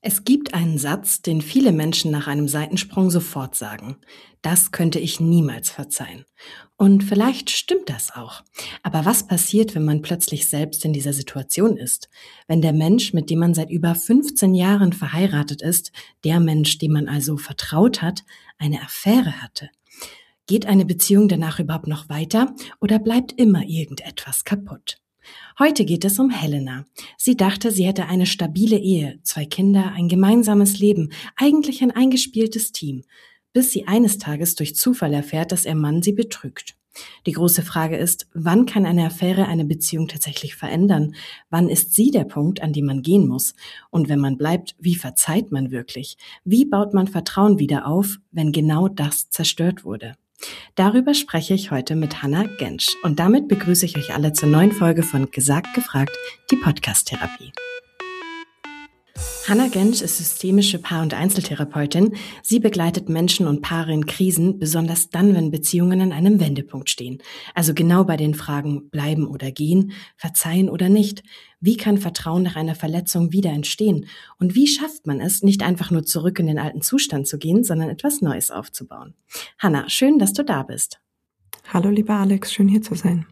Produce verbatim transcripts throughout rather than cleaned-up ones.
Es gibt einen Satz, den viele Menschen nach einem Seitensprung sofort sagen. Das könnte ich niemals verzeihen. Und vielleicht stimmt das auch. Aber was passiert, wenn man plötzlich selbst in dieser Situation ist? Wenn der Mensch, mit dem man seit über fünfzehn Jahren verheiratet ist, der Mensch, dem man also vertraut hat, eine Affäre hatte? Geht eine Beziehung danach überhaupt noch weiter oder bleibt immer irgendetwas kaputt? Heute geht es um Helena. Sie dachte, sie hätte eine stabile Ehe, zwei Kinder, ein gemeinsames Leben, eigentlich ein eingespieltes Team, bis sie eines Tages durch Zufall erfährt, dass ihr Mann sie betrügt. Die große Frage ist, wann kann eine Affäre eine Beziehung tatsächlich verändern? Wann ist sie der Punkt, an dem man gehen muss? Und wenn man bleibt, wie verzeiht man wirklich? Wie baut man Vertrauen wieder auf, wenn genau das zerstört wurde? Darüber spreche ich heute mit Hannah Gensch und damit begrüße ich euch alle zur neuen Folge von Gesagt, gefragt, die Podcast-Therapie. Hannah Gensch ist systemische Paar- und Einzeltherapeutin. Sie begleitet Menschen und Paare in Krisen, besonders dann, wenn Beziehungen an einem Wendepunkt stehen. Also genau bei den Fragen bleiben oder gehen, verzeihen oder nicht. Wie kann Vertrauen nach einer Verletzung wieder entstehen? Und wie schafft man es, nicht einfach nur zurück in den alten Zustand zu gehen, sondern etwas Neues aufzubauen? Hannah, schön, dass du da bist. Hallo lieber Alex, schön hier zu sein.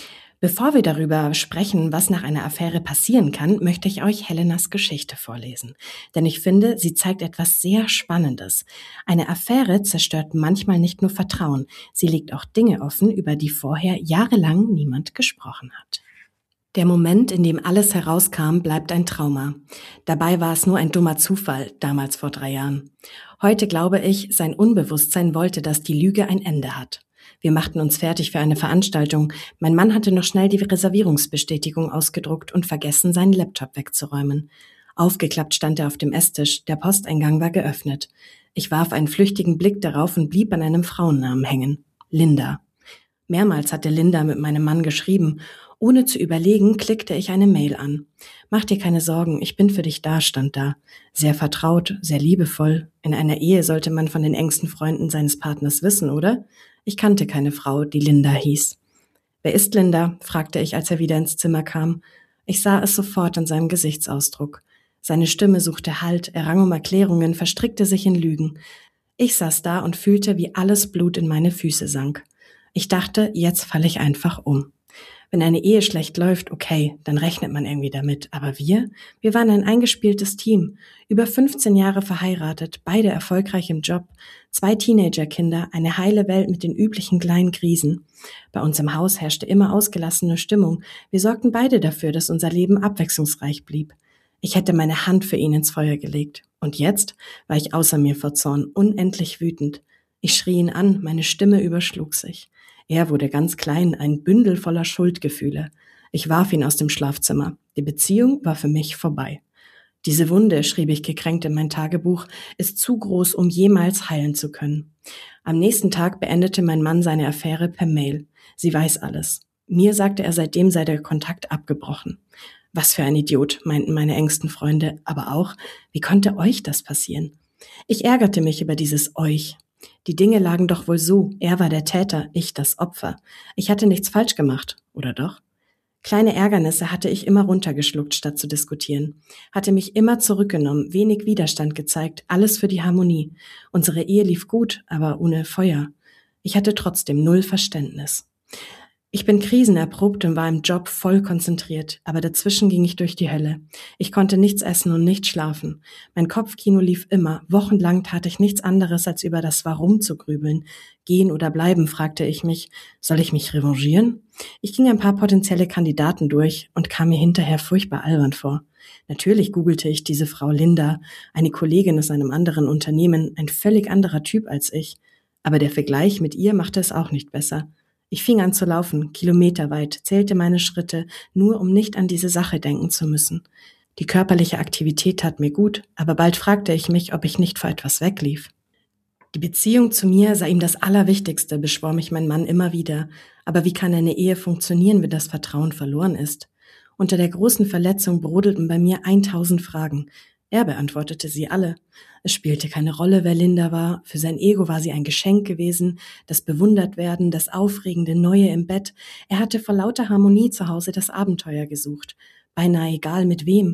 Bevor wir darüber sprechen, was nach einer Affäre passieren kann, möchte ich euch Helenas Geschichte vorlesen. Denn ich finde, sie zeigt etwas sehr Spannendes. Eine Affäre zerstört manchmal nicht nur Vertrauen, sie legt auch Dinge offen, über die vorher jahrelang niemand gesprochen hat. Der Moment, in dem alles herauskam, bleibt ein Trauma. Dabei war es nur ein dummer Zufall, damals vor drei Jahren. Heute glaube ich, sein Unbewusstsein wollte, dass die Lüge ein Ende hat. Wir machten uns fertig für eine Veranstaltung. Mein Mann hatte noch schnell die Reservierungsbestätigung ausgedruckt und vergessen, seinen Laptop wegzuräumen. Aufgeklappt stand er auf dem Esstisch, der Posteingang war geöffnet. Ich warf einen flüchtigen Blick darauf und blieb an einem Frauennamen hängen. Linda. Mehrmals hatte Linda mit meinem Mann geschrieben. Ohne zu überlegen, klickte ich eine Mail an. Mach dir keine Sorgen, ich bin für dich da, stand da. Sehr vertraut, sehr liebevoll. In einer Ehe sollte man von den engsten Freunden seines Partners wissen, oder? Ich kannte keine Frau, die Linda hieß. Wer ist Linda? Fragte ich, als er wieder ins Zimmer kam. Ich sah es sofort an seinem Gesichtsausdruck. Seine Stimme suchte Halt, er rang um Erklärungen, verstrickte sich in Lügen. Ich saß da und fühlte, wie alles Blut in meine Füße sank. Ich dachte, jetzt falle ich einfach um. Wenn eine Ehe schlecht läuft, okay, dann rechnet man irgendwie damit. Aber wir? Wir waren ein eingespieltes Team. Über fünfzehn Jahre verheiratet, beide erfolgreich im Job, zwei Teenagerkinder, eine heile Welt mit den üblichen kleinen Krisen. Bei uns im Haus herrschte immer ausgelassene Stimmung. Wir sorgten beide dafür, dass unser Leben abwechslungsreich blieb. Ich hätte meine Hand für ihn ins Feuer gelegt. Und jetzt war ich außer mir vor Zorn, unendlich wütend. Ich schrie ihn an, meine Stimme überschlug sich. Er wurde ganz klein, ein Bündel voller Schuldgefühle. Ich warf ihn aus dem Schlafzimmer. Die Beziehung war für mich vorbei. Diese Wunde, schrieb ich gekränkt in mein Tagebuch, ist zu groß, um jemals heilen zu können. Am nächsten Tag beendete mein Mann seine Affäre per Mail. Sie weiß alles. Mir sagte er, seitdem sei der Kontakt abgebrochen. Was für ein Idiot, meinten meine engsten Freunde, aber auch, wie konnte euch das passieren? Ich ärgerte mich über dieses euch. Die Dinge lagen doch wohl so, er war der Täter, ich das Opfer. Ich hatte nichts falsch gemacht, oder doch? Kleine Ärgernisse hatte ich immer runtergeschluckt, statt zu diskutieren. Hatte mich immer zurückgenommen, wenig Widerstand gezeigt, alles für die Harmonie. Unsere Ehe lief gut, aber ohne Feuer. Ich hatte trotzdem null Verständnis. Ich bin krisenerprobt und war im Job voll konzentriert, aber dazwischen ging ich durch die Hölle. Ich konnte nichts essen und nicht schlafen. Mein Kopfkino lief immer. Wochenlang tat ich nichts anderes, als über das Warum zu grübeln. Gehen oder bleiben, fragte ich mich. Soll ich mich revanchieren? Ich ging ein paar potenzielle Kandidaten durch und kam mir hinterher furchtbar albern vor. Natürlich googelte ich diese Frau Linda, eine Kollegin aus einem anderen Unternehmen, ein völlig anderer Typ als ich. Aber der Vergleich mit ihr machte es auch nicht besser. Ich fing an zu laufen, kilometerweit, zählte meine Schritte, nur um nicht an diese Sache denken zu müssen. Die körperliche Aktivität tat mir gut, aber bald fragte ich mich, ob ich nicht vor etwas weglief. Die Beziehung zu mir sei ihm das Allerwichtigste, beschwor mich mein Mann immer wieder. Aber wie kann eine Ehe funktionieren, wenn das Vertrauen verloren ist? Unter der großen Verletzung brodelten bei mir eintausend Fragen. Er beantwortete sie alle. Es spielte keine Rolle, wer Linda war. Für sein Ego war sie ein Geschenk gewesen, das Bewundertwerden, das aufregende Neue im Bett. Er hatte vor lauter Harmonie zu Hause das Abenteuer gesucht. Beinahe egal mit wem.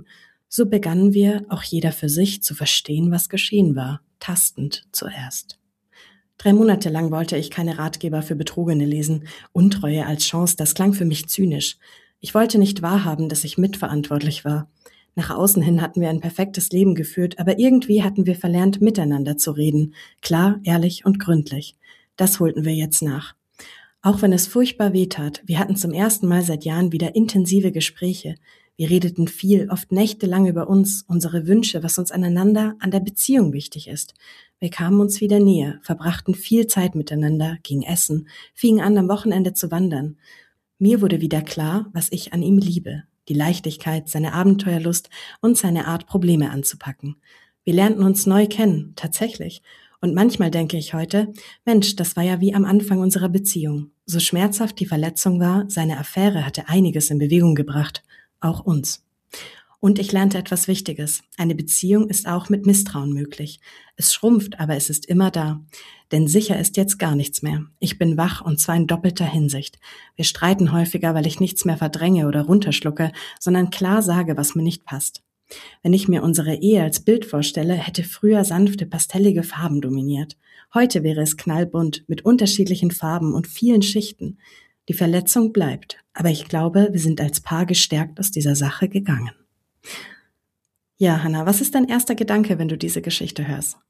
So begannen wir, auch jeder für sich, zu verstehen, was geschehen war, tastend zuerst. Drei Monate lang wollte ich keine Ratgeber für Betrogene lesen. Untreue als Chance, das klang für mich zynisch. Ich wollte nicht wahrhaben, dass ich mitverantwortlich war. Nach außen hin hatten wir ein perfektes Leben geführt, aber irgendwie hatten wir verlernt, miteinander zu reden. Klar, ehrlich und gründlich. Das holten wir jetzt nach. Auch wenn es furchtbar wehtat, wir hatten zum ersten Mal seit Jahren wieder intensive Gespräche. Wir redeten viel, oft nächtelang über uns, unsere Wünsche, was uns aneinander, an der Beziehung wichtig ist. Wir kamen uns wieder näher, verbrachten viel Zeit miteinander, gingen essen, fingen an, am Wochenende zu wandern. Mir wurde wieder klar, was ich an ihm liebe. Die Leichtigkeit, seine Abenteuerlust und seine Art, Probleme anzupacken. Wir lernten uns neu kennen, tatsächlich. Und manchmal denke ich heute, Mensch, das war ja wie am Anfang unserer Beziehung. So schmerzhaft die Verletzung war, seine Affäre hatte einiges in Bewegung gebracht. Auch uns. Und ich lernte etwas Wichtiges. Eine Beziehung ist auch mit Misstrauen möglich. Es schrumpft, aber es ist immer da. Denn sicher ist jetzt gar nichts mehr. Ich bin wach und zwar in doppelter Hinsicht. Wir streiten häufiger, weil ich nichts mehr verdränge oder runterschlucke, sondern klar sage, was mir nicht passt. Wenn ich mir unsere Ehe als Bild vorstelle, hätte früher sanfte, pastellige Farben dominiert. Heute wäre es knallbunt, mit unterschiedlichen Farben und vielen Schichten. Die Verletzung bleibt, aber ich glaube, wir sind als Paar gestärkt aus dieser Sache gegangen. Ja, Hannah, was ist dein erster Gedanke, wenn du diese Geschichte hörst?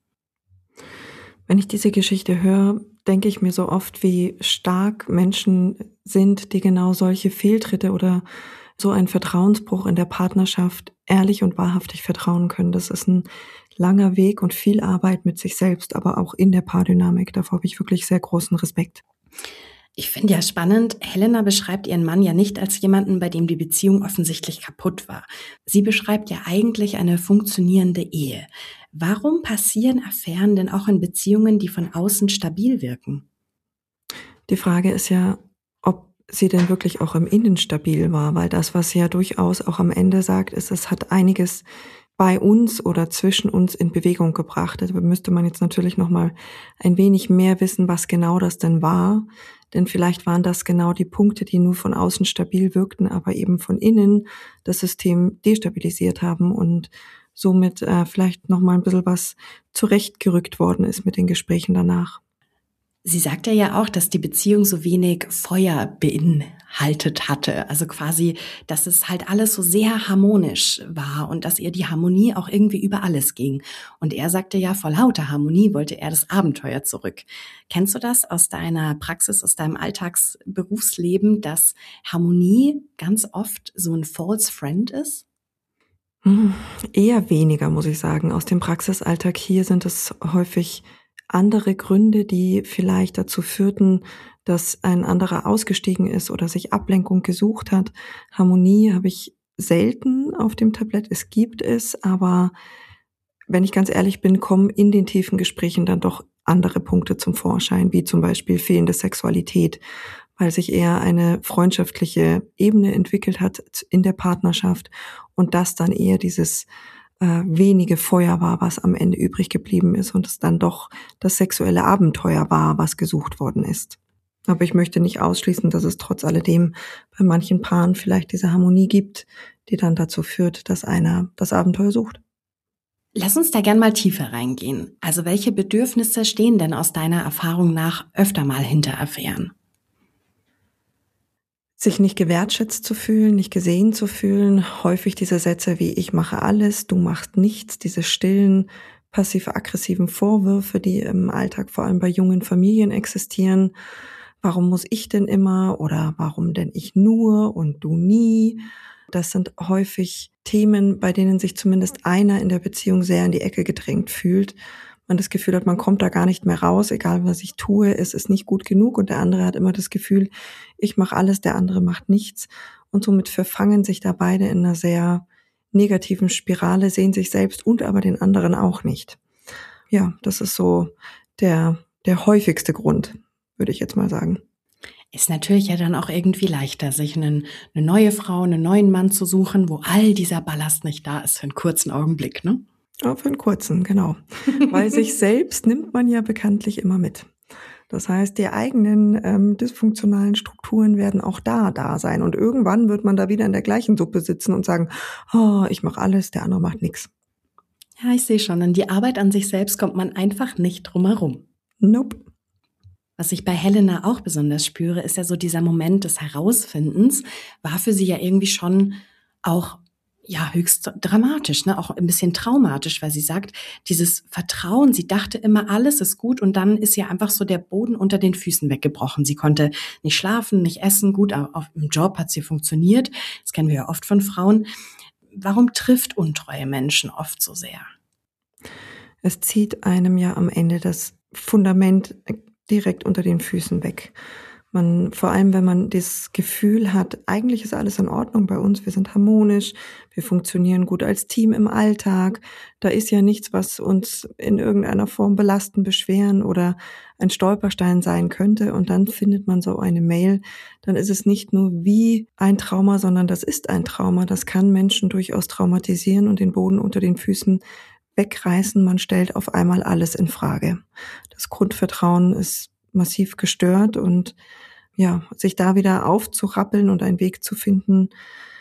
Wenn ich diese Geschichte höre, denke ich mir so oft, wie stark Menschen sind, die genau solche Fehltritte oder so einen Vertrauensbruch in der Partnerschaft ehrlich und wahrhaftig vertrauen können. Das ist ein langer Weg und viel Arbeit mit sich selbst, aber auch in der Paardynamik. Davor habe ich wirklich sehr großen Respekt. Ich finde ja spannend, Helena beschreibt ihren Mann ja nicht als jemanden, bei dem die Beziehung offensichtlich kaputt war. Sie beschreibt ja eigentlich eine funktionierende Ehe. Warum passieren Affären denn auch in Beziehungen, die von außen stabil wirken? Die Frage ist ja, ob sie denn wirklich auch im Innen stabil war, weil das, was sie ja durchaus auch am Ende sagt, ist, es hat einiges bei uns oder zwischen uns in Bewegung gebracht. Da müsste man jetzt natürlich noch mal ein wenig mehr wissen, was genau das denn war. Denn vielleicht waren das genau die Punkte, die nur von außen stabil wirkten, aber eben von innen das System destabilisiert haben und somit äh, vielleicht noch mal ein bisschen was zurechtgerückt worden ist mit den Gesprächen danach. Sie sagte ja auch, dass die Beziehung so wenig Feuer beinhaltet hatte. Also quasi, dass es halt alles so sehr harmonisch war und dass ihr die Harmonie auch irgendwie über alles ging. Und er sagte ja, vor lauter Harmonie wollte er das Abenteuer zurück. Kennst du das aus deiner Praxis, aus deinem Alltagsberufsleben, dass Harmonie ganz oft so ein false friend ist? Hm, eher weniger, muss ich sagen. Aus dem Praxisalltag hier sind es häufig andere Gründe, die vielleicht dazu führten, dass ein anderer ausgestiegen ist oder sich Ablenkung gesucht hat. Harmonie habe ich selten auf dem Tablett. Es gibt es, aber wenn ich ganz ehrlich bin, kommen in den tiefen Gesprächen dann doch andere Punkte zum Vorschein, wie zum Beispiel fehlende Sexualität, weil sich eher eine freundschaftliche Ebene entwickelt hat in der Partnerschaft und das dann eher dieses äh, wenige Feuer war, was am Ende übrig geblieben ist und es dann doch das sexuelle Abenteuer war, was gesucht worden ist. Aber ich möchte nicht ausschließen, dass es trotz alledem bei manchen Paaren vielleicht diese Harmonie gibt, die dann dazu führt, dass einer das Abenteuer sucht. Lass uns da gern mal tiefer reingehen. Also welche Bedürfnisse stehen denn aus deiner Erfahrung nach öfter mal hinter Affären? Sich nicht gewertschätzt zu fühlen, nicht gesehen zu fühlen, häufig diese Sätze wie ich mache alles, du machst nichts, diese stillen, passiv-aggressiven Vorwürfe, die im Alltag vor allem bei jungen Familien existieren. Warum muss ich denn immer oder warum denn ich nur und du nie? Das sind häufig Themen, bei denen sich zumindest einer in der Beziehung sehr in die Ecke gedrängt fühlt. Man das Gefühl hat, man kommt da gar nicht mehr raus, egal was ich tue, es ist nicht gut genug und der andere hat immer das Gefühl, ich mache alles, der andere macht nichts und somit verfangen sich da beide in einer sehr negativen Spirale, sehen sich selbst und aber den anderen auch nicht. Ja, das ist so der, der häufigste Grund, würde ich jetzt mal sagen. Ist natürlich ja dann auch irgendwie leichter, sich einen, eine neue Frau, einen neuen Mann zu suchen, wo all dieser Ballast nicht da ist für einen kurzen Augenblick, ne? Ja, für einen kurzen, genau. Weil sich selbst nimmt man ja bekanntlich immer mit. Das heißt, die eigenen ähm, dysfunktionalen Strukturen werden auch da da sein. Und irgendwann wird man da wieder in der gleichen Suppe sitzen und sagen, oh, ich mache alles, der andere macht nichts. Ja, ich sehe schon, an die Arbeit an sich selbst kommt man einfach nicht drum herum. Nope. Was ich bei Helena auch besonders spüre, ist ja so dieser Moment des Herausfindens, war für sie ja irgendwie schon auch ja höchst dramatisch, ne, auch ein bisschen traumatisch, weil sie sagt, dieses Vertrauen, sie dachte immer, alles ist gut und dann ist ihr einfach so der Boden unter den Füßen weggebrochen. Sie konnte nicht schlafen, nicht essen, gut, aber auf im Job hat sie funktioniert. Das kennen wir ja oft von Frauen. Warum trifft untreue Menschen oft so sehr? Es zieht einem ja am Ende das Fundament direkt unter den Füßen weg. Man, vor allem, wenn man das Gefühl hat, eigentlich ist alles in Ordnung bei uns, wir sind harmonisch, wir funktionieren gut als Team im Alltag, da ist ja nichts, was uns in irgendeiner Form belasten, beschweren oder ein Stolperstein sein könnte, und dann findet man so eine Mail, dann ist es nicht nur wie ein Trauma, sondern das ist ein Trauma, das kann Menschen durchaus traumatisieren und den Boden unter den Füßen wegreißen. Man stellt auf einmal alles in Frage. Das Grundvertrauen ist massiv gestört und ja, sich da wieder aufzurappeln und einen Weg zu finden,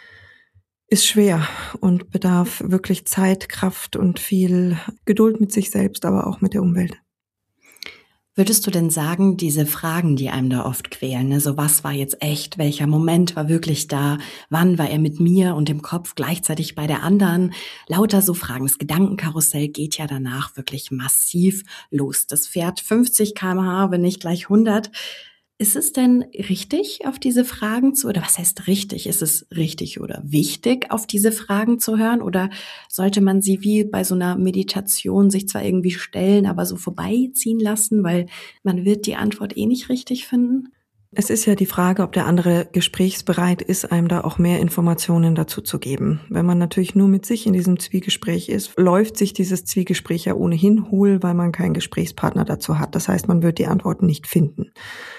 ist schwer und bedarf wirklich Zeit, Kraft und viel Geduld mit sich selbst, aber auch mit der Umwelt. Würdest du denn sagen, diese Fragen, die einem da oft quälen, ne, so was war jetzt echt, welcher Moment war wirklich da, wann war er mit mir und im Kopf gleichzeitig bei der anderen, lauter so Fragen. Das Gedankenkarussell geht ja danach wirklich massiv los. Das fährt fünfzig Kilometer pro Stunde, wenn nicht gleich hundert. Ist es denn richtig, auf diese Fragen zu, oder was heißt richtig? Ist es richtig oder wichtig, auf diese Fragen zu hören? Oder sollte man sie wie bei so einer Meditation sich zwar irgendwie stellen, aber so vorbeiziehen lassen, weil man wird die Antwort eh nicht richtig finden? Es ist ja die Frage, ob der andere gesprächsbereit ist, einem da auch mehr Informationen dazu zu geben. Wenn man natürlich nur mit sich in diesem Zwiegespräch ist, läuft sich dieses Zwiegespräch ja ohnehin hohl, weil man keinen Gesprächspartner dazu hat. Das heißt, man wird die Antworten nicht finden.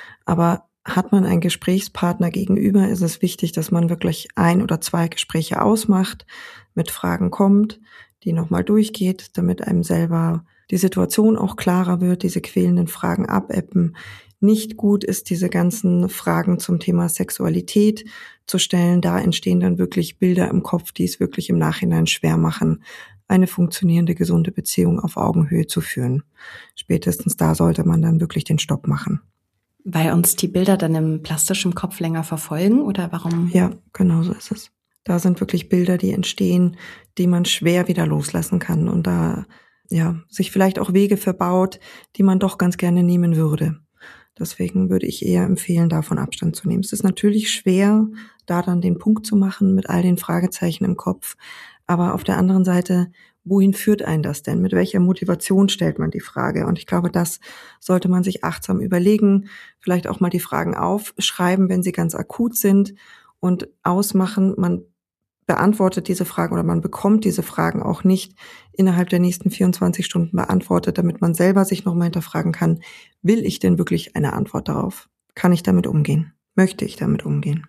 Aber hat man einen Gesprächspartner gegenüber, ist es wichtig, dass man wirklich ein oder zwei Gespräche ausmacht, mit Fragen kommt, die nochmal durchgeht, damit einem selber die Situation auch klarer wird, diese quälenden Fragen abebben. Nicht gut ist, diese ganzen Fragen zum Thema Sexualität zu stellen. Da entstehen dann wirklich Bilder im Kopf, die es wirklich im Nachhinein schwer machen, eine funktionierende, gesunde Beziehung auf Augenhöhe zu führen. Spätestens da sollte man dann wirklich den Stopp machen. Weil uns die Bilder dann im plastischen Kopf länger verfolgen, oder warum? Ja, genau so ist es. Da sind wirklich Bilder, die entstehen, die man schwer wieder loslassen kann und da ja sich vielleicht auch Wege verbaut, die man doch ganz gerne nehmen würde. Deswegen würde ich eher empfehlen, davon Abstand zu nehmen. Es ist natürlich schwer, da dann den Punkt zu machen mit all den Fragezeichen im Kopf. Aber auf der anderen Seite, wohin führt einen das denn? Mit welcher Motivation stellt man die Frage? Und ich glaube, das sollte man sich achtsam überlegen. Vielleicht auch mal die Fragen aufschreiben, wenn sie ganz akut sind, und ausmachen, man beantwortet diese Fragen oder man bekommt diese Fragen auch nicht innerhalb der nächsten vierundzwanzig Stunden beantwortet, damit man selber sich nochmal hinterfragen kann, will ich denn wirklich eine Antwort darauf? Kann ich damit umgehen? Möchte ich damit umgehen?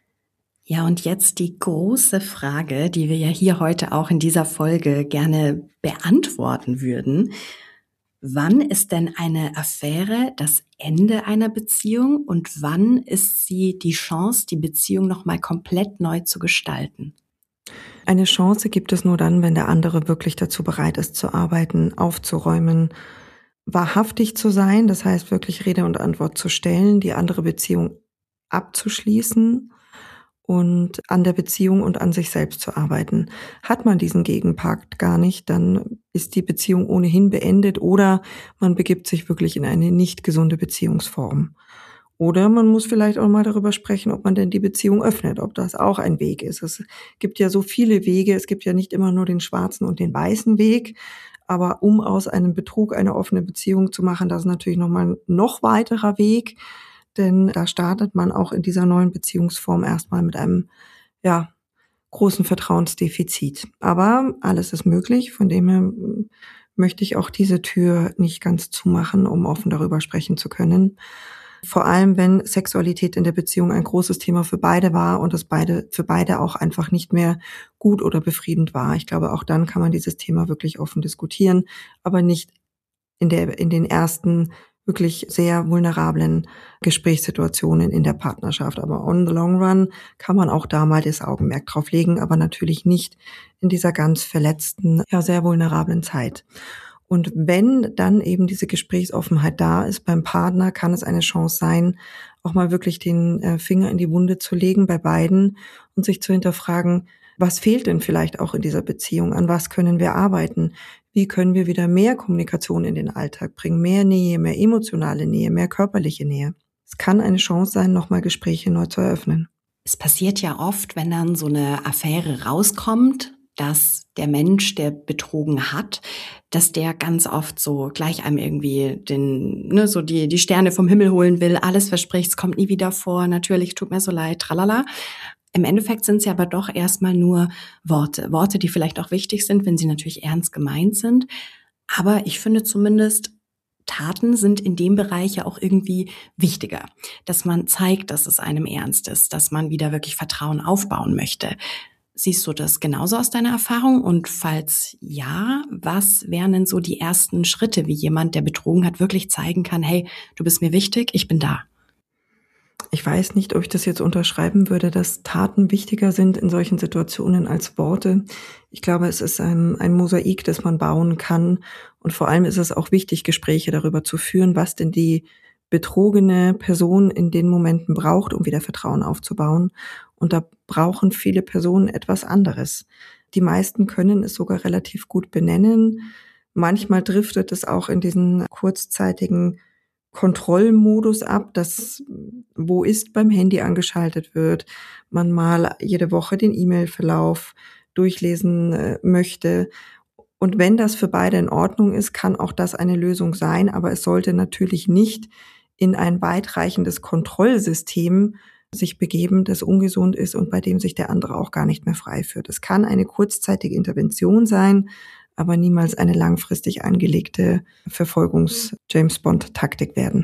Ja, und jetzt die große Frage, die wir ja hier heute auch in dieser Folge gerne beantworten würden. Wann ist denn eine Affäre das Ende einer Beziehung und wann ist sie die Chance, die Beziehung nochmal komplett neu zu gestalten? Eine Chance gibt es nur dann, wenn der andere wirklich dazu bereit ist, zu arbeiten, aufzuräumen, wahrhaftig zu sein, das heißt wirklich Rede und Antwort zu stellen, die andere Beziehung abzuschließen und an der Beziehung und an sich selbst zu arbeiten. Hat man diesen Gegenpart gar nicht, dann ist die Beziehung ohnehin beendet oder man begibt sich wirklich in eine nicht gesunde Beziehungsform. Oder man muss vielleicht auch mal darüber sprechen, ob man denn die Beziehung öffnet, ob das auch ein Weg ist. Es gibt ja so viele Wege, es gibt ja nicht immer nur den schwarzen und den weißen Weg. Aber um aus einem Betrug eine offene Beziehung zu machen, das ist natürlich nochmal ein noch weiterer Weg. Denn da startet man auch in dieser neuen Beziehungsform erstmal mit einem, ja, großen Vertrauensdefizit. Aber alles ist möglich, von dem her möchte ich auch diese Tür nicht ganz zumachen, um offen darüber sprechen zu können. Vor allem, wenn Sexualität in der Beziehung ein großes Thema für beide war und es beide, für beide auch einfach nicht mehr gut oder befriedend war. Ich glaube, auch dann kann man dieses Thema wirklich offen diskutieren, aber nicht in der, in den ersten wirklich sehr vulnerablen Gesprächssituationen in der Partnerschaft. Aber on the long run kann man auch da mal das Augenmerk drauf legen, aber natürlich nicht in dieser ganz verletzten, ja sehr vulnerablen Zeit. Und wenn dann eben diese Gesprächsoffenheit da ist beim Partner, kann es eine Chance sein, auch mal wirklich den Finger in die Wunde zu legen bei beiden und sich zu hinterfragen, was fehlt denn vielleicht auch in dieser Beziehung? An was können wir arbeiten? Wie können wir wieder mehr Kommunikation in den Alltag bringen? Mehr Nähe, mehr emotionale Nähe, mehr körperliche Nähe. Es kann eine Chance sein, nochmal Gespräche neu zu eröffnen. Es passiert ja oft, wenn dann so eine Affäre rauskommt, dass der Mensch, der betrogen hat, dass der ganz oft so gleich einem irgendwie den, ne, so die, die Sterne vom Himmel holen will, alles verspricht, es kommt nie wieder vor, natürlich, tut mir so leid, tralala. Im Endeffekt sind es ja aber doch erstmal nur Worte. Worte, die vielleicht auch wichtig sind, wenn sie natürlich ernst gemeint sind. Aber ich finde zumindest, Taten sind in dem Bereich ja auch irgendwie wichtiger. Dass man zeigt, dass es einem ernst ist, dass man wieder wirklich Vertrauen aufbauen möchte. Siehst du das genauso aus deiner Erfahrung? Und falls ja, was wären denn so die ersten Schritte, wie jemand, der betrogen hat, wirklich zeigen kann, hey, du bist mir wichtig, ich bin da? Ich weiß nicht, ob ich das jetzt unterschreiben würde, dass Taten wichtiger sind in solchen Situationen als Worte. Ich glaube, es ist ein, ein Mosaik, das man bauen kann. Und vor allem ist es auch wichtig, Gespräche darüber zu führen, was denn die betrogene Person in den Momenten braucht, um wieder Vertrauen aufzubauen. Und da brauchen viele Personen etwas anderes. Die meisten können es sogar relativ gut benennen. Manchmal driftet es auch in diesen kurzzeitigen Kontrollmodus ab, dass wo ist beim Handy angeschaltet wird, man mal jede Woche den E-Mail-Verlauf durchlesen äh, möchte. Und wenn das für beide in Ordnung ist, kann auch das eine Lösung sein, aber es sollte natürlich nicht in ein weitreichendes Kontrollsystem sich begeben, das ungesund ist und bei dem sich der andere auch gar nicht mehr frei fühlt. Es kann eine kurzzeitige Intervention sein, aber niemals eine langfristig angelegte Verfolgungs-James-Bond-Taktik werden.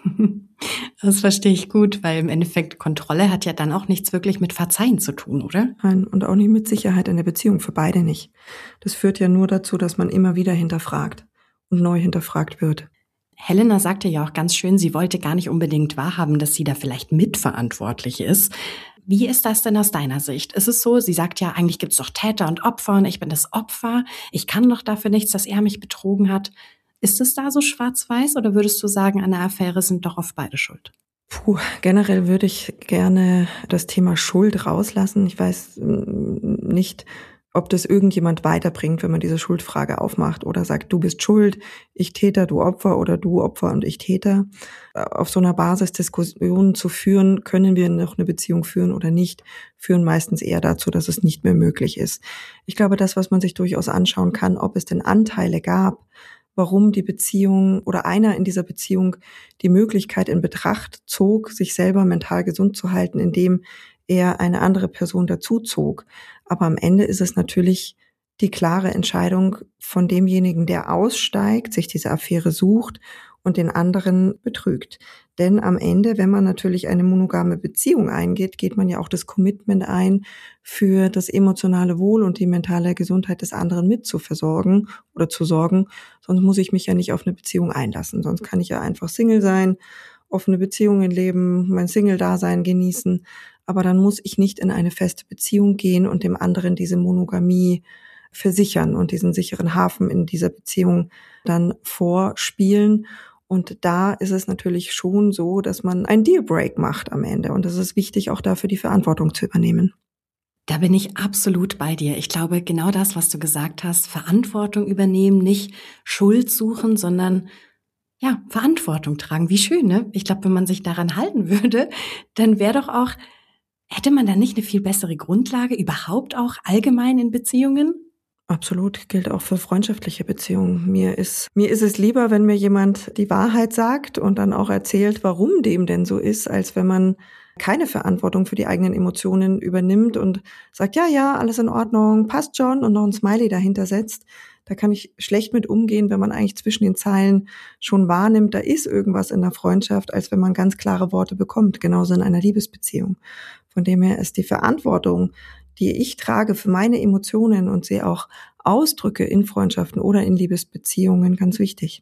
Das verstehe ich gut, weil im Endeffekt Kontrolle hat ja dann auch nichts wirklich mit Verzeihen zu tun, oder? Nein, und auch nicht mit Sicherheit in der Beziehung, für beide nicht. Das führt ja nur dazu, dass man immer wieder hinterfragt und neu hinterfragt wird. Helena sagte ja auch ganz schön, sie wollte gar nicht unbedingt wahrhaben, dass sie da vielleicht mitverantwortlich ist. Wie ist das denn aus deiner Sicht? Ist es so, sie sagt ja, eigentlich gibt es doch Täter und Opfer und ich bin das Opfer. Ich kann doch dafür nichts, dass er mich betrogen hat. Ist es da so schwarz-weiß oder würdest du sagen, an der Affäre sind doch oft beide schuld? Puh, generell würde ich gerne das Thema Schuld rauslassen. Ich weiß nicht, ob das irgendjemand weiterbringt, wenn man diese Schuldfrage aufmacht oder sagt, du bist schuld, ich Täter, du Opfer oder du Opfer und ich Täter. Auf so einer Basis Diskussionen zu führen, können wir noch eine Beziehung führen oder nicht, führen meistens eher dazu, dass es nicht mehr möglich ist. Ich glaube, das, was man sich durchaus anschauen kann, ob es denn Anteile gab, warum die Beziehung oder einer in dieser Beziehung die Möglichkeit in Betracht zog, sich selber mental gesund zu halten, indem er eine andere Person dazu zog. Aber am Ende ist es natürlich die klare Entscheidung von demjenigen, der aussteigt, sich diese Affäre sucht und den anderen betrügt. Denn am Ende, wenn man natürlich eine monogame Beziehung eingeht, geht man ja auch das Commitment ein, für das emotionale Wohl und die mentale Gesundheit des anderen mit zu versorgen oder zu sorgen. Sonst muss ich mich ja nicht auf eine Beziehung einlassen. Sonst kann ich ja einfach Single sein, offene Beziehungen leben, mein Single-Dasein genießen. Aber dann muss ich nicht in eine feste Beziehung gehen und dem anderen diese Monogamie versichern und diesen sicheren Hafen in dieser Beziehung dann vorspielen. Und da ist es natürlich schon so, dass man einen Dealbreak macht am Ende. Und es ist wichtig, auch dafür die Verantwortung zu übernehmen. Da bin ich absolut bei dir. Ich glaube, genau das, was du gesagt hast, Verantwortung übernehmen, nicht Schuld suchen, sondern ja, Verantwortung tragen. Wie schön, ne? Ich glaube, wenn man sich daran halten würde, dann wäre doch auch, hätte man da nicht eine viel bessere Grundlage, überhaupt auch allgemein in Beziehungen? Absolut, gilt auch für freundschaftliche Beziehungen. Mir ist, mir ist es lieber, wenn mir jemand die Wahrheit sagt und dann auch erzählt, warum dem denn so ist, als wenn man keine Verantwortung für die eigenen Emotionen übernimmt und sagt, ja, ja, alles in Ordnung, passt schon und noch ein Smiley dahinter setzt. Da kann ich schlecht mit umgehen, wenn man eigentlich zwischen den Zeilen schon wahrnimmt, da ist irgendwas in der Freundschaft, als wenn man ganz klare Worte bekommt, genauso in einer Liebesbeziehung. Von dem her ist die Verantwortung, die ich trage für meine Emotionen und sie auch ausdrücke in Freundschaften oder in Liebesbeziehungen, ganz wichtig.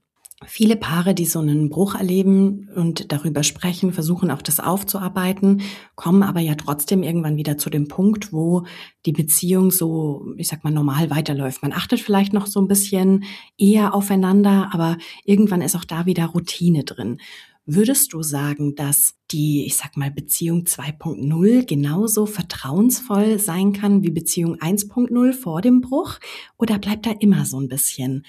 Viele Paare, die so einen Bruch erleben und darüber sprechen, versuchen auch das aufzuarbeiten, kommen aber ja trotzdem irgendwann wieder zu dem Punkt, wo die Beziehung so, ich sag mal, normal weiterläuft. Man achtet vielleicht noch so ein bisschen eher aufeinander, aber irgendwann ist auch da wieder Routine drin. Würdest du sagen, dass die, ich sag mal, Beziehung zwei Punkt null genauso vertrauensvoll sein kann wie Beziehung eins Punkt null vor dem Bruch? Oder bleibt da immer so ein bisschen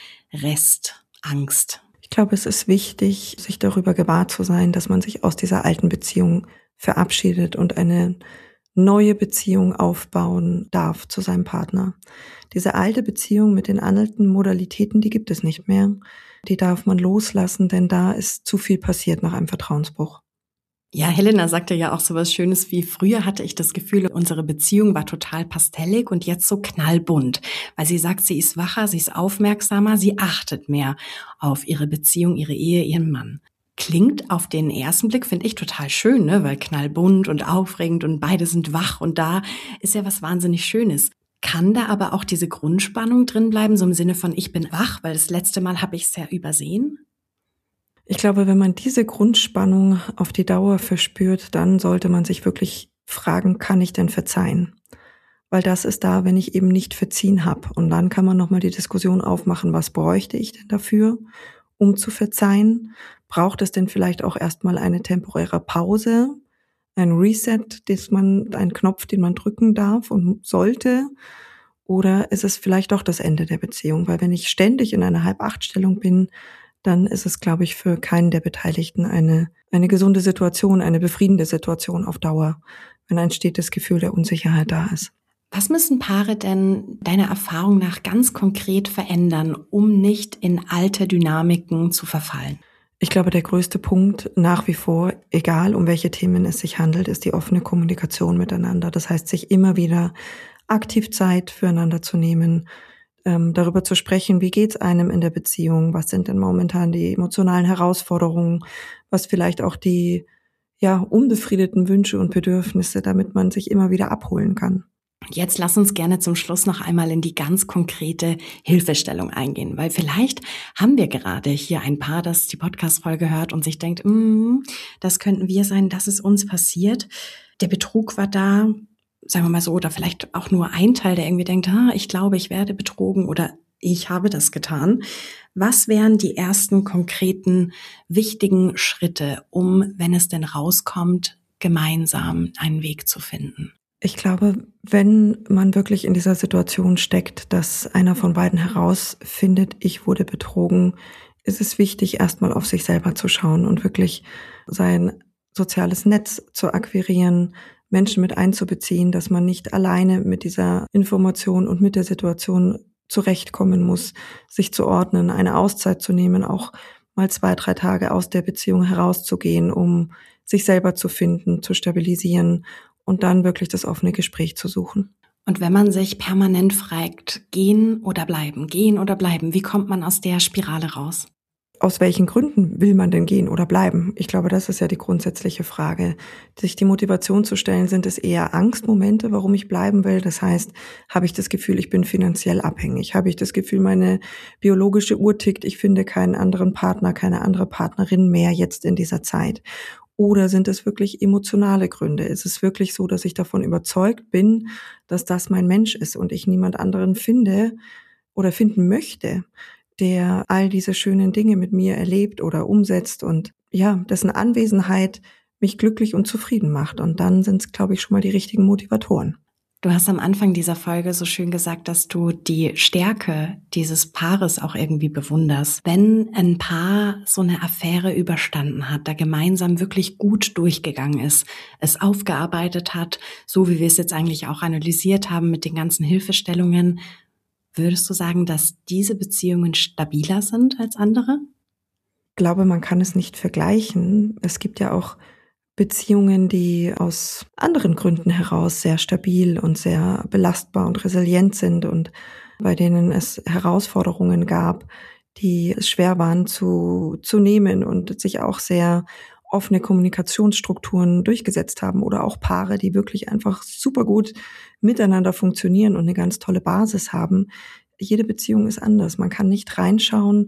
Restangst? Ich glaube, es ist wichtig, sich darüber gewahr zu sein, dass man sich aus dieser alten Beziehung verabschiedet und eine neue Beziehung aufbauen darf zu seinem Partner. Diese alte Beziehung mit den alten Modalitäten, die gibt es nicht mehr. Die darf man loslassen, denn da ist zu viel passiert nach einem Vertrauensbruch. Ja, Helena sagte ja auch so was Schönes wie: Früher hatte ich das Gefühl, unsere Beziehung war total pastellig und jetzt so knallbunt. Weil sie sagt, sie ist wacher, sie ist aufmerksamer, sie achtet mehr auf ihre Beziehung, ihre Ehe, ihren Mann. Klingt auf den ersten Blick, finde ich, total schön, ne? Weil knallbunt und aufregend und beide sind wach und da ist ja was wahnsinnig Schönes. Kann da aber auch diese Grundspannung drin bleiben, so im Sinne von ich bin wach, weil das letzte Mal habe ich es ja übersehen? Ich glaube, wenn man diese Grundspannung auf die Dauer verspürt, dann sollte man sich wirklich fragen, kann ich denn verzeihen? Weil das ist da, wenn ich eben nicht verziehen habe. Und dann kann man nochmal die Diskussion aufmachen, was bräuchte ich denn dafür, um zu verzeihen? Braucht es denn vielleicht auch erstmal eine temporäre Pause, ein Reset, dass man, ein Knopf, den man drücken darf und sollte? Oder ist es vielleicht doch das Ende der Beziehung? Weil wenn ich ständig in einer Halb-Acht-Stellung bin, dann ist es, glaube ich, für keinen der Beteiligten eine, eine gesunde Situation, eine befriedende Situation auf Dauer, wenn ein stetes Gefühl der Unsicherheit da ist. Was müssen Paare denn deiner Erfahrung nach ganz konkret verändern, um nicht in alte Dynamiken zu verfallen? Ich glaube, der größte Punkt nach wie vor, egal um welche Themen es sich handelt, ist die offene Kommunikation miteinander. Das heißt, sich immer wieder aktiv Zeit füreinander zu nehmen, ähm, darüber zu sprechen, wie geht's einem in der Beziehung, was sind denn momentan die emotionalen Herausforderungen, was vielleicht auch die ja unbefriedeten Wünsche und Bedürfnisse, damit man sich immer wieder abholen kann. Jetzt lass uns gerne zum Schluss noch einmal in die ganz konkrete Hilfestellung eingehen, weil vielleicht haben wir gerade hier ein Paar, das die Podcast-Folge hört und sich denkt, mm, das könnten wir sein, das ist uns passiert. Der Betrug war da, sagen wir mal so, oder vielleicht auch nur ein Teil, der irgendwie denkt, ah, ich glaube, ich werde betrogen oder ich habe das getan. Was wären die ersten konkreten, wichtigen Schritte, um, wenn es denn rauskommt, gemeinsam einen Weg zu finden? Ich glaube, wenn man wirklich in dieser Situation steckt, dass einer von beiden herausfindet, ich wurde betrogen, ist es wichtig, erstmal auf sich selber zu schauen und wirklich sein soziales Netz zu akquirieren, Menschen mit einzubeziehen, dass man nicht alleine mit dieser Information und mit der Situation zurechtkommen muss, sich zu ordnen, eine Auszeit zu nehmen, auch mal zwei, drei Tage aus der Beziehung herauszugehen, um sich selber zu finden, zu stabilisieren und dann wirklich das offene Gespräch zu suchen. Und wenn man sich permanent fragt, gehen oder bleiben, gehen oder bleiben, wie kommt man aus der Spirale raus? Aus welchen Gründen will man denn gehen oder bleiben? Ich glaube, das ist ja die grundsätzliche Frage. Sich die Motivation zu stellen, sind es eher Angstmomente, warum ich bleiben will? Das heißt, habe ich das Gefühl, ich bin finanziell abhängig? Habe ich das Gefühl, meine biologische Uhr tickt, ich finde keinen anderen Partner, keine andere Partnerin mehr jetzt in dieser Zeit? Oder sind es wirklich emotionale Gründe? Ist es wirklich so, dass ich davon überzeugt bin, dass das mein Mensch ist und ich niemand anderen finde oder finden möchte, der all diese schönen Dinge mit mir erlebt oder umsetzt und ja, dessen Anwesenheit mich glücklich und zufrieden macht. Und dann sind es, glaube ich, schon mal die richtigen Motivatoren. Du hast am Anfang dieser Folge so schön gesagt, dass du die Stärke dieses Paares auch irgendwie bewunderst. Wenn ein Paar so eine Affäre überstanden hat, da gemeinsam wirklich gut durchgegangen ist, es aufgearbeitet hat, so wie wir es jetzt eigentlich auch analysiert haben mit den ganzen Hilfestellungen, würdest du sagen, dass diese Beziehungen stabiler sind als andere? Ich glaube, man kann es nicht vergleichen. Es gibt ja auch Beziehungen, die aus anderen Gründen heraus sehr stabil und sehr belastbar und resilient sind und bei denen es Herausforderungen gab, die es schwer waren zu, zu nehmen und sich auch sehr offene Kommunikationsstrukturen durchgesetzt haben oder auch Paare, die wirklich einfach super gut miteinander funktionieren und eine ganz tolle Basis haben. Jede Beziehung ist anders. Man kann nicht reinschauen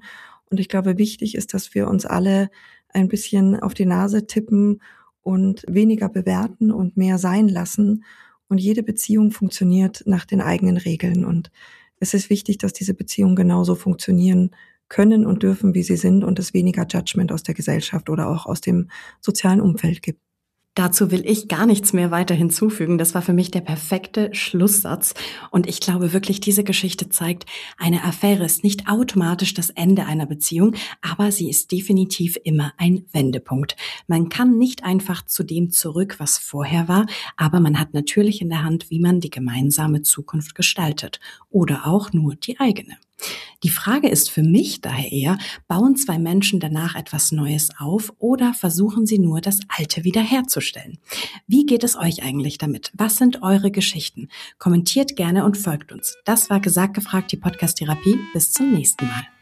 Und ich glaube, wichtig ist, dass wir uns alle ein bisschen auf die Nase tippen und weniger bewerten und mehr sein lassen. Und jede Beziehung funktioniert nach den eigenen Regeln. Und es ist wichtig, dass diese Beziehungen genauso funktionieren können und dürfen, wie sie sind, und es weniger Judgment aus der Gesellschaft oder auch aus dem sozialen Umfeld gibt. Dazu will ich gar nichts mehr weiter hinzufügen. Das war für mich der perfekte Schlusssatz. Und ich glaube wirklich, diese Geschichte zeigt, eine Affäre ist nicht automatisch das Ende einer Beziehung, aber sie ist definitiv immer ein Wendepunkt. Man kann nicht einfach zu dem zurück, was vorher war, aber man hat natürlich in der Hand, wie man die gemeinsame Zukunft gestaltet oder auch nur die eigene. Die Frage ist für mich daher eher, bauen zwei Menschen danach etwas Neues auf oder versuchen sie nur, das Alte wiederherzustellen? Wie geht es euch eigentlich damit? Was sind eure Geschichten? Kommentiert gerne und folgt uns. Das war Gesagt gefragt, die Podcast-Therapie. Bis zum nächsten Mal.